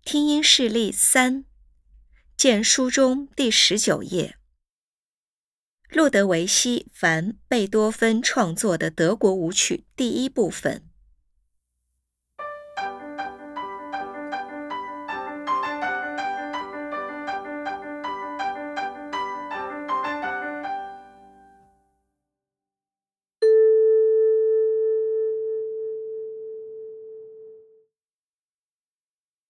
听音示例3，见书中第19页。路德维希·凡·贝多芬创作的德国舞曲第1部分。